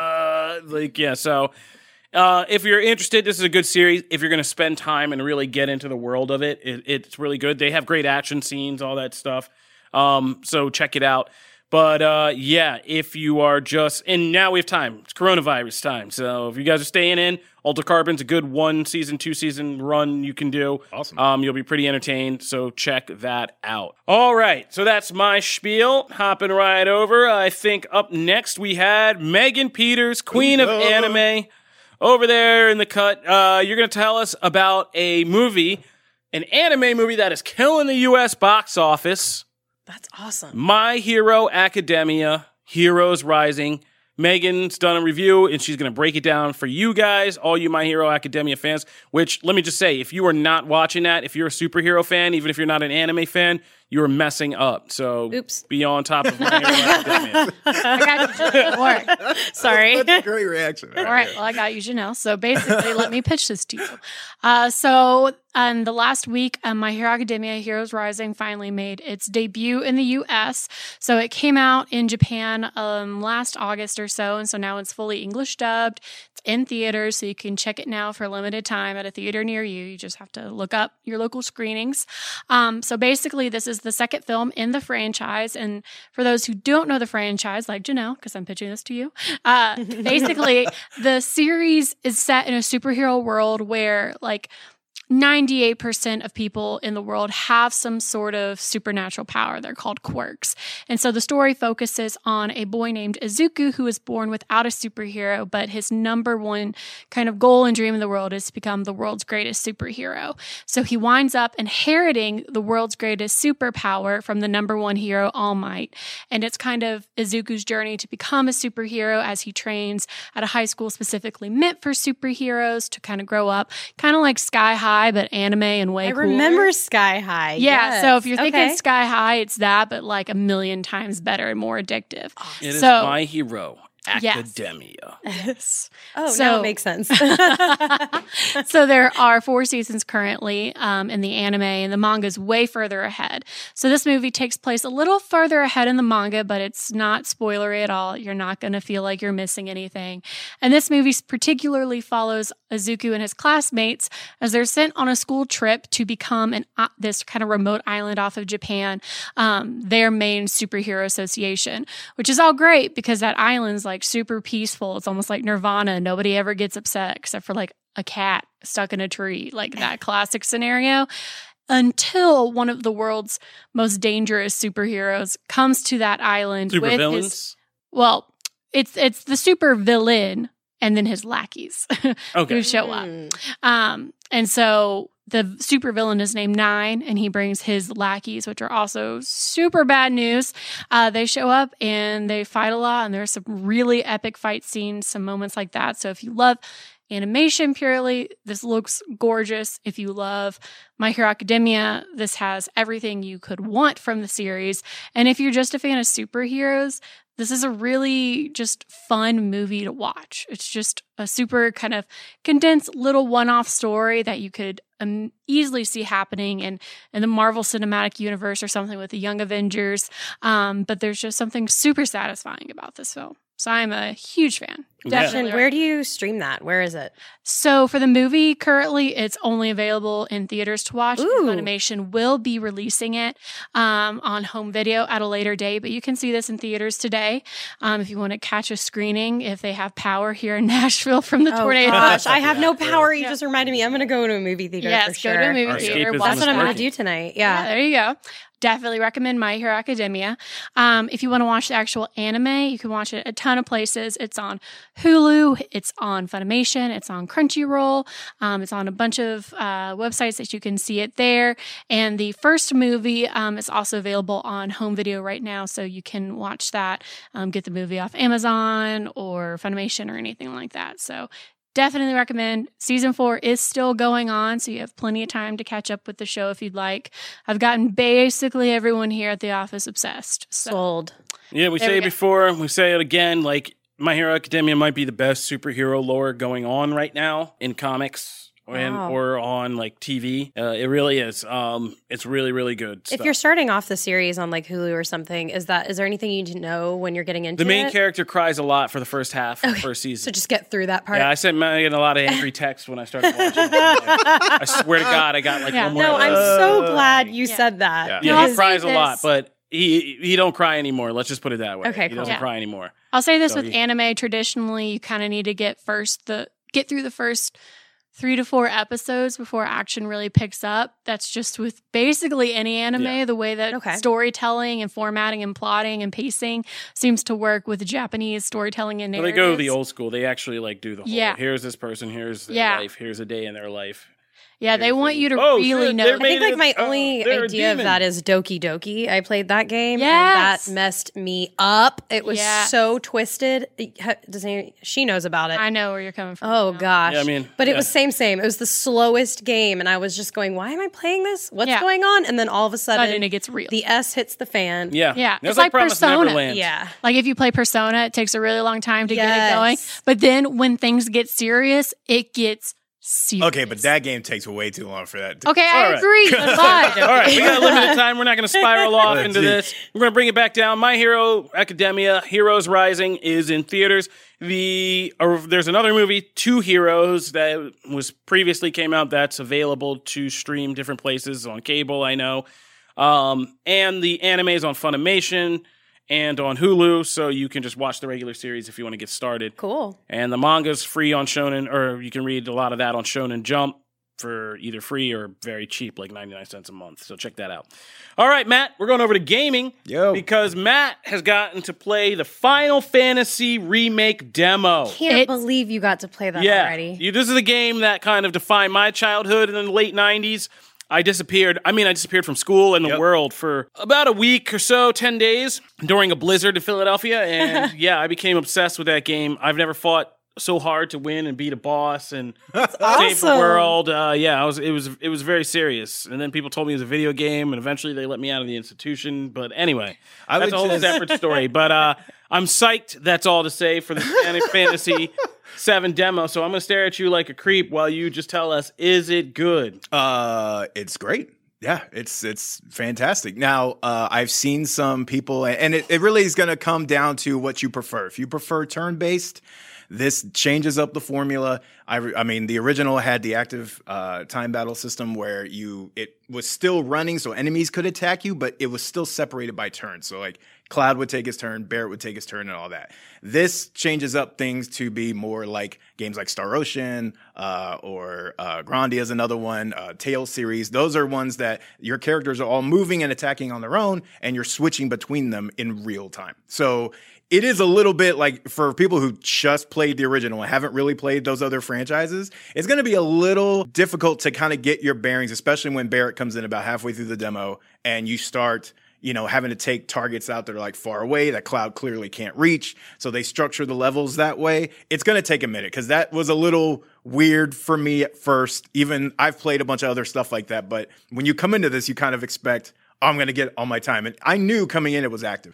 So, if you're interested, this is a good series. If you're going to spend time and really get into the world of it, it's really good. They have great action scenes, all that stuff. So check it out. But if you are and now we have time. It's coronavirus time. So if you guys are staying in, Altered Carbon's a good 1 season, 2 season run you can do. Awesome. You'll be pretty entertained. So check that out. All right. So that's my spiel. Hopping right over. I think up next we had Megan Peters, Queen of Anime, over there in the cut. You're going to tell us about an anime movie that is killing the U.S. box office. That's awesome. My Hero Academia, Heroes Rising. Megan's done a review, and she's going to break it down for you guys, all you My Hero Academia fans, which, let me just say, if you are not watching that, if you're a superhero fan, even if you're not an anime fan, you're messing up. So be on top of My Hero Academia. I got you, Janelle. Don't worry. Sorry. That's a great reaction. All right. Well, I got you, Janelle. So basically, let me pitch this to you. So the last week, My Hero Academia Heroes Rising finally made its debut in the U.S. So it came out in Japan last August or so. And so now it's fully English dubbed. It's in theaters. So you can check it now for a limited time at a theater near you. You just have to look up your local screenings. So basically, this is the second film in the franchise. And for those who don't know the franchise, like Janelle, because I'm pitching this to you, basically, the series is set in a superhero world where, 98% of people in the world have some sort of supernatural power. They're called quirks. And so the story focuses on a boy named Izuku who was born without a superhero, but his number one kind of goal and dream in the world is to become the world's greatest superhero. So he winds up inheriting the world's greatest superpower from the number one hero, All Might. And it's kind of Izuku's journey to become a superhero as he trains at a high school specifically meant for superheroes to kind of grow up, kind of like Sky High, but anime and way cooler. I remember Sky High. Yeah, Yes. so if you're thinking Okay. Sky High, it's that, but like a million times better and more addictive. It is So- My Hero Yes. Academia. Yes. Oh, So- now it makes sense. So there are 4 seasons currently in the anime, and the manga is way further ahead. So this movie takes place a little further ahead in the manga, but it's not spoilery at all. You're not going to feel like you're missing anything. And this movie particularly follows Izuku and his classmates as they're sent on a school trip to become this kind of remote island off of Japan, their main superhero association, which is all great because that island's like super peaceful. It's almost like Nirvana. Nobody ever gets upset except for like a cat stuck in a tree, like that classic scenario. Until one of the world's most dangerous superheroes comes to that island Super with villains? it's the super villain and then his lackeys Okay. who show up. And so the supervillain is named Nine, and he brings his lackeys, which are also super bad news. They show up and they fight a lot, and there's some really epic fight scenes, some moments like that. So if you love animation purely, this looks gorgeous. If you love My Hero Academia, this has everything you could want from the series. And if you're just a fan of superheroes, this is a really just fun movie to watch. It's just a super kind of condensed little one-off story that you could easily see happening in the Marvel Cinematic Universe or something with the Young Avengers. But there's just something super satisfying about this film. So I'm a huge fan. Destin, where do you stream that? Where is it? So for the movie, currently it's only available in theaters to watch. Ooh. Funimation will be releasing it on home video at a later date, but you can see this in theaters today. If you want to catch a screening, if they have power here in Nashville from the tornado. Gosh, I have no power. You just reminded me. I'm going to go to a movie theater for sure. Go to a movie theater. That's what I'm going to do tonight. Yeah, there you go. Definitely recommend My Hero Academia. If you want to watch the actual anime, you can watch it a ton of places. It's on Hulu, it's on Funimation, it's on Crunchyroll, it's on a bunch of websites that you can see it there. And the first movie is also available on home video right now, so you can watch that, get the movie off Amazon or Funimation or anything like that. So definitely recommend. Season 4 is still going on, so you have plenty of time to catch up with the show if you'd like. I've gotten basically everyone here at the office obsessed. So. Sold. Yeah, we say it before, we say it again, like, My Hero Academia might be the best superhero lore going on right now in comics. Or on like TV. It really is. It's really, really good stuff. If you're starting off the series on like Hulu or something, is there anything you need to know when you're getting into it? The main character cries a lot for the first half of the first season. So just get through that part. Yeah, I sent Megan a lot of angry texts when I started watching. I swear to God, I got like one more. No, I'm so glad you said that. Yeah, he cries a lot, but he don't cry anymore. Let's just put it that way. Okay, he doesn't cry anymore. I'll say this with anime. Traditionally, you kind of need to get through the first 3 to 4 episodes before action really picks up. That's just with basically any anime, the way that storytelling and formatting and plotting and pacing seems to work with Japanese storytelling and narratives. Well, they go the old school. They actually like do the whole, here's this person, here's their life, here's a day in their life. Yeah, they want you to really know. I think like my only idea of that is Doki Doki. I played that game and that messed me up. It was so twisted. She knows about it. I know where you're coming from. Oh gosh. Yeah, I mean, but it was same. It was the slowest game and I was just going, why am I playing this? What's going on? And then all of a sudden it gets real. The S hits the fan. Yeah. It's like Persona. Neverland. Yeah. Like if you play Persona, it takes a really long time to get it going. But then when things get serious, it gets serious. Okay, but that game takes way too long for that. Okay, I agree. But all right, we got a limited time. We're not going to spiral off into this. We're going to bring it back down. My Hero Academia, Heroes Rising, is in theaters. There's another movie, Two Heroes, that was previously came out. That's available to stream different places on cable, I know. And the anime is on Funimation and on Hulu, so you can just watch the regular series if you want to get started. Cool. And the manga's free on Shonen, or you can read a lot of that on Shonen Jump for either free or very cheap, like 99 cents a month. So check that out. All right, Matt, we're going over to gaming. Because Matt has gotten to play the Final Fantasy Remake demo. Can't believe you got to play that already. This is a game that kind of defined my childhood in the late 90s. I disappeared from school and the world for about a week or so, 10 days, during a blizzard in Philadelphia. And I became obsessed with that game. I've never fought so hard to win and beat a boss and save the world. It was very serious. And then people told me it was a video game, and eventually they let me out of the institution. But anyway, that's a whole separate story. But I'm psyched, that's all to say, for the Final Fantasy 7 demo. So I'm going to stare at you like a creep while you just tell us, is it good? It's great. Yeah, it's fantastic. Now, I've seen some people, and it really is going to come down to what you prefer. If you prefer turn-based, this changes up the formula. I mean, the original had the active time battle system where it was still running, so enemies could attack you, but it was still separated by turns. So, like, Cloud would take his turn, Barrett would take his turn, and all that. This changes up things to be more like games like Star Ocean or Grandia is another one, Tales series. Those are ones that your characters are all moving and attacking on their own, and you're switching between them in real time. So it is a little bit like for people who just played the original and haven't really played those other franchises, it's going to be a little difficult to kind of get your bearings, especially when Barrett comes in about halfway through the demo and you start, having to take targets out that are like far away that Cloud clearly can't reach. So they structure the levels that way. It's going to take a minute because that was a little weird for me at first. Even I've played a bunch of other stuff like that. But when you come into this, you kind of expect, I'm going to get all my time. And I knew coming in it was active.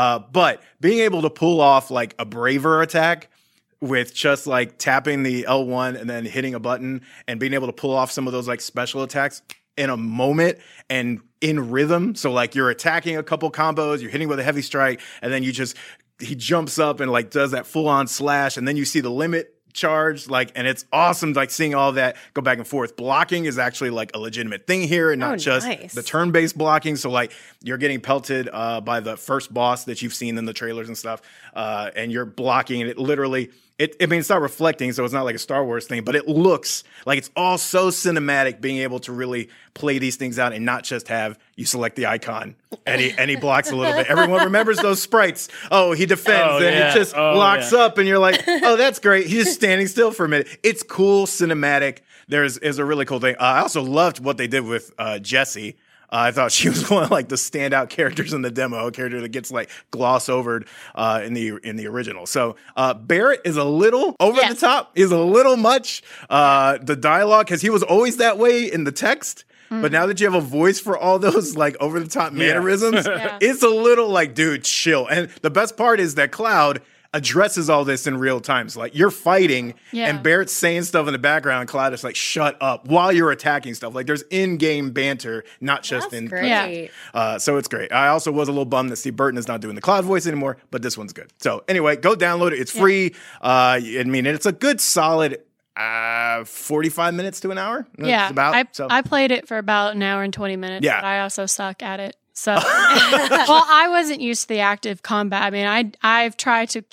But being able to pull off like a braver attack with just like tapping the L1 and then hitting a button and being able to pull off some of those like special attacks in a moment and in rhythm. So like you're attacking a couple combos, you're hitting with a heavy strike, and then he jumps up and like does that full on slash. And then you see the limit charge, and it's awesome, like seeing all that go back and forth. Blocking is actually like a legitimate thing here and not just the turn-based blocking. So like you're getting pelted by the first boss that you've seen in the trailers and stuff, and you're blocking, and it literally, it's not reflecting, so it's not like a Star Wars thing, but it looks like it's all so cinematic, being able to really play these things out and not just have you select the icon and he blocks a little bit. Everyone remembers those sprites. Oh, he defends and he just locks up and you're like, oh, that's great. He's just standing still for a minute. It's cool, cinematic. Is a really cool thing. I also loved what they did with Jessie. I thought she was one of like the standout characters in the demo, a character that gets like gloss overed in the original. So Barrett is a little over the top, is a little much. The dialogue, because he was always that way in the text. But now that you have a voice for all those like over the top mannerisms, it's a little like, dude, chill. And the best part is that Cloud addresses all this in real time. So like you're fighting and Barrett's saying stuff in the background and Cloud is like, shut up while you're attacking stuff. Like there's in-game banter, not just in great. So it's great. I also was a little bummed that Steve Burton is not doing the Cloud voice anymore, but this one's good. So anyway, go download it. It's free. It's a good solid 45 minutes to an hour. I played it for about an hour and 20 minutes. But I also suck at it. So, well, I wasn't used to the active combat. I mean, I've tried to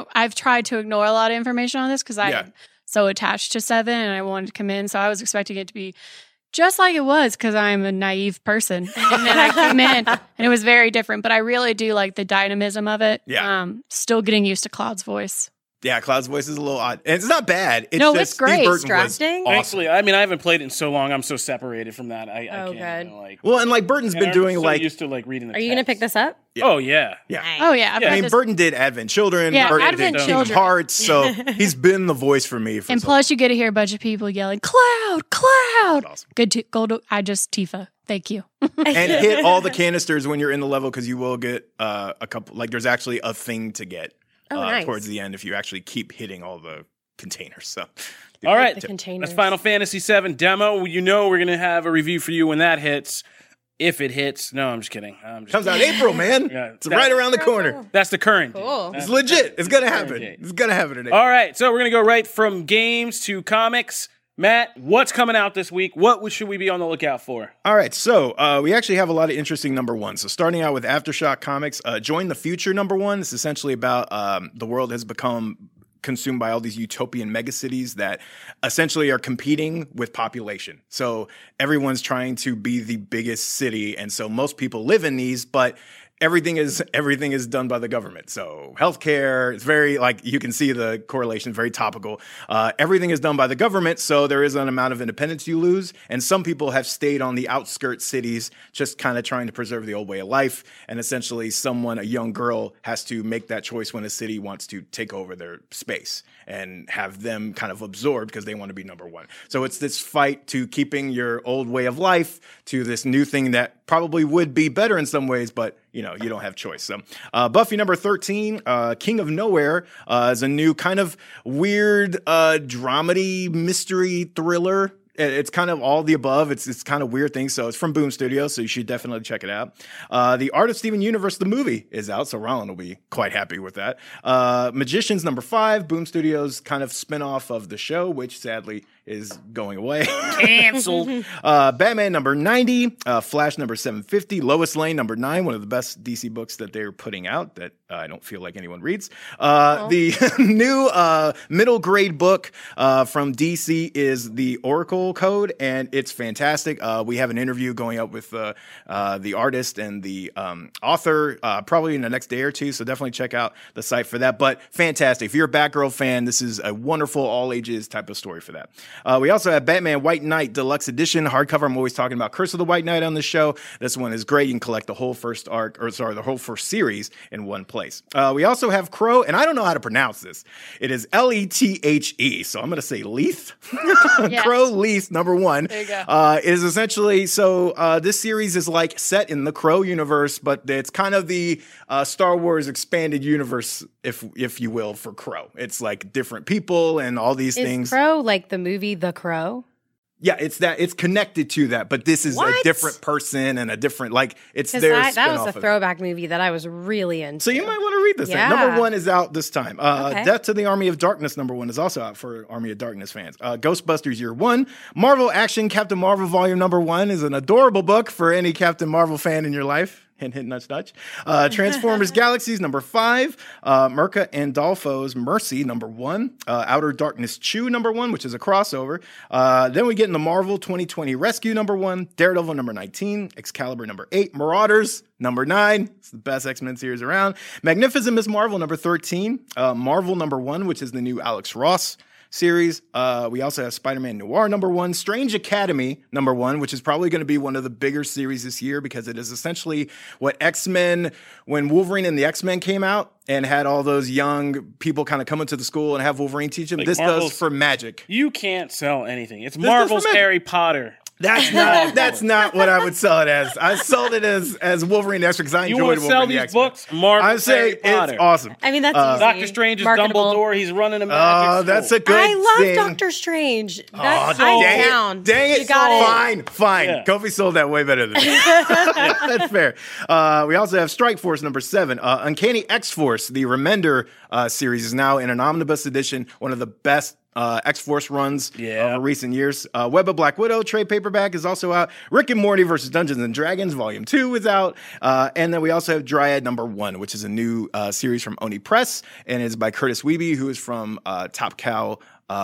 ignore a lot of information on this because I'm so attached to 7 and I wanted to come in. So I was expecting it to be just like it was because I'm a naive person. And then I came in and it was very different. But I really do like the dynamism of it. Yeah. Still getting used to Cloud's voice. Yeah, Cloud's voice is a little odd. And it's not bad. It's great. Steve Burton Distracting. Was Actually, I mean, I haven't played it in so long. I'm so separated from that. I can't. Like Burton's been doing I'm like. used to like reading the Are you going to pick this up? Yeah. Oh, yeah. Nice. Oh, yeah. I mean, Burton did Advent Children. Burton Advent did Kingdom Hearts. So he's been the voice for me. And plus, you get to hear a bunch of people yelling, Cloud, Cloud. Awesome. Good to go to, Tifa. Thank you. And hit all the canisters when you're in the level because you will get a couple, like there's actually a thing to get. Nice. Towards the end if you actually keep hitting all the containers. So, all right, that's Final Fantasy VII demo. We're going to have a review for you when that hits. If it hits. No, I'm just kidding. Comes out April, man. It's right around the corner. That's the current. Cool. It's legit. It's going to happen. It's going to happen today. All right, so we're going to go right from games to comics. Matt, what's coming out this week? What should we be on the lookout for? All right, so we actually have a lot of interesting number ones. So starting out with Aftershock Comics, Join the Future number one. It's essentially about the world has become consumed by all these utopian megacities that essentially are competing with population. So everyone's trying to be the biggest city, and so most people live in these, but everything is done by the government. So healthcare, it's very, like, you can see the correlation, very topical. Everything is done by the government, so there is an amount of independence you lose. And some people have stayed on the outskirts cities, just kind of trying to preserve the old way of life. And essentially a young girl, has to make that choice when a city wants to take over their space and have them kind of absorbed because they want to be number one. So it's this fight to keeping your old way of life to this new thing that probably would be better in some ways, but you don't have choice. So Buffy number 13, King of Nowhere, is a new kind of weird dramedy mystery thriller. It's kind of all the above. It's kind of weird things. So it's from Boom Studios, so you should definitely check it out. The Art of Steven Universe, the movie, is out, so Roland will be quite happy with that. Magicians number 5, Boom Studios kind of spinoff of the show, which sadly is going away. Canceled. Batman number 90, Flash number 750, Lois Lane number 9, one of the best DC books that they're putting out that I don't feel like anyone reads. The new middle grade book from DC is The Oracle Code, and it's fantastic. We have an interview going up with the artist and the author probably in the next day or two, so definitely check out the site for that. But fantastic. If you're a Batgirl fan, this is a wonderful all ages type of story for that. We also have Batman White Knight Deluxe Edition hardcover. I'm always talking about Curse of the White Knight on the show. This one is great. You can collect the whole first the whole first series in one place. We also have Crow, and I don't know how to pronounce this. It is Lethe, so I'm going to say Leith. Yes. Crow Leith number 1. There you go. Is essentially, this series is like set in the Crow universe, but it's kind of the Star Wars expanded universe, if you will, for Crow. It's like different people and all these things. Is Crow like the movie The Crow? Yeah, it's connected to that, but this is a different person and a different, like, it's their that spin-off was a of throwback movie that I was really into. So you might want to read this thing. Yeah. Number 1 is out this time. Okay. Death to the Army of Darkness number 1 is also out for Army of Darkness fans. Ghostbusters Year 1. Marvel Action Captain Marvel Volume number 1 is an adorable book for any Captain Marvel fan in your life. Hint, hint, nudge, nudge. Transformers Galaxies number 5. Mirka and Dolfo's Mercy number 1. Outer Darkness Chew number 1, which is a crossover. Then we get in the Marvel 2020 Rescue number 1. Daredevil number 19. Excalibur number 8. Marauders number 9. It's the best X-Men series around. Magnificent Miss Marvel number 13. Marvel number 1, which is the new Alex Ross series. We also have Spider-Man Noir number 1, Strange Academy number 1, which is probably going to be one of the bigger series this year because it is essentially what X-Men, when Wolverine and the X-Men came out and had all those young people kind of come into the school and have Wolverine teach them. Like this Marvel's, does for magic. You can't sell anything. It's This does Marvel's for magic. Harry Potter. That's not what I would sell it as. I sold it as Wolverine Extra because I You enjoyed want to Wolverine sell the these X-Men. books? Marvel's I'm saying Harry Potter. it's awesome. I mean, that's easy. Doctor Strange is Marketable. Dumbledore. He's running a magic school. That's a good I love thing. Doctor Strange. That's Dang down. it. Dang it. You got it. Fine. Yeah. Kofi sold that way better than me. That's fair. We also have Strike Force number 7. Uncanny X-Force, the Remender series, is now in an omnibus edition, one of the best X-Force runs over recent years. Web of Black Widow trade paperback is also out. Rick and Morty versus Dungeons and Dragons Volume 2 is out. And then we also have Dryad number 1, which is a new series from Oni Press, and it's by Curtis Wiebe, who is from Top Cow.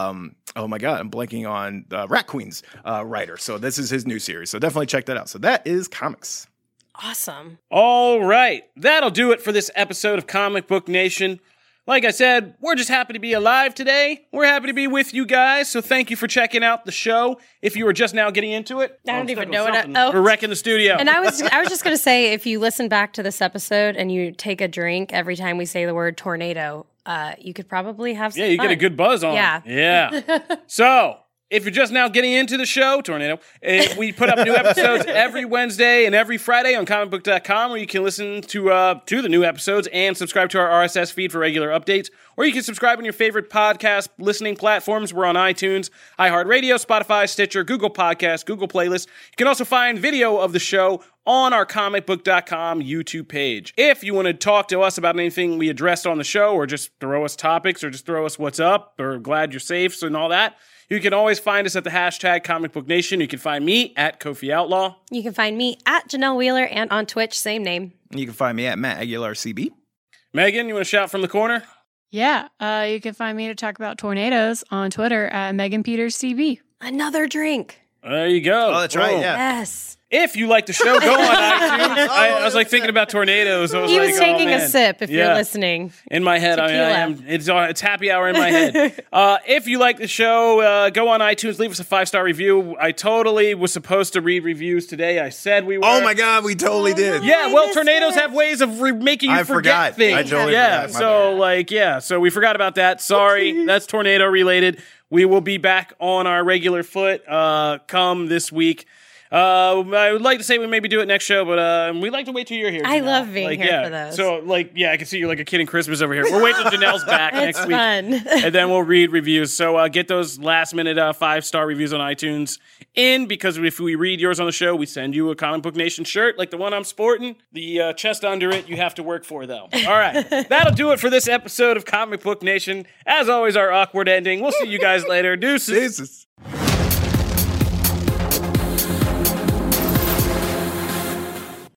Oh my God, I'm blanking on Rat Queen's writer. So this is his new series. So definitely check that out. So that is comics. Awesome. All right. That'll do it for this episode of Comic Book Nation. Like I said, we're just happy to be alive today. We're happy to be with you guys. So thank you for checking out the show. If you are just now getting into it, I don't even know what we're wrecking the studio. And I was just going to say, if you listen back to this episode and you take a drink every time we say the word tornado, you could probably have some you fun. get a good buzz on. Yeah. So, if you're just now getting into the show, Tornado, we put up new episodes every Wednesday and every Friday on comicbook.com, where you can listen to the new episodes and subscribe to our RSS feed for regular updates. Or you can subscribe on your favorite podcast listening platforms. We're on iTunes, iHeartRadio, Spotify, Stitcher, Google Podcasts, Google Playlists. You can also find video of the show on our comicbook.com YouTube page. If you want to talk to us about anything we addressed on the show, or just throw us topics, or just throw us what's up, or glad you're safe and all that, you can always find us at the hashtag Comic Book Nation. You can find me at Kofi Outlaw. You can find me at Janelle Wheeler and on Twitch, same name. You can find me at Matt Aguilar CB. Megan, you want to shout from the corner? Yeah, you can find me to talk about tornadoes on Twitter at Megan Peters CB. Another drink. There you go. Oh, that's right, Boom. yeah. Yes. If you like the show, go on iTunes. I was like thinking about tornadoes. I was He like, was taking oh, man. a sip if you're Yeah. listening. In my head, I Tequila. am. It's happy hour in my head. If you like the show, go on iTunes, leave us a 5-star review. I totally was supposed to read reviews today. I said we were. Oh my God, we totally did. Yeah, well, tornadoes have ways of making you I forget forgot. things. I totally yeah, forgot. My bad. so we forgot about that. Sorry, that's tornado related. We will be back on our regular foot come this week. I would like to say we maybe do it next show, but we like to wait till you're here. I Janelle. love being here for those. So, I can see you like a kid in Christmas over here. We'll wait till Janelle's back next week. Fun. And then we'll read reviews. So get those last-minute 5-star reviews on iTunes in, because if we read yours on the show, we send you a Comic Book Nation shirt like the one I'm sporting. The chest under it, you have to work for, though. All right. That'll do it for this episode of Comic Book Nation. As always, our awkward ending. We'll see you guys later. Deuces. Jesus.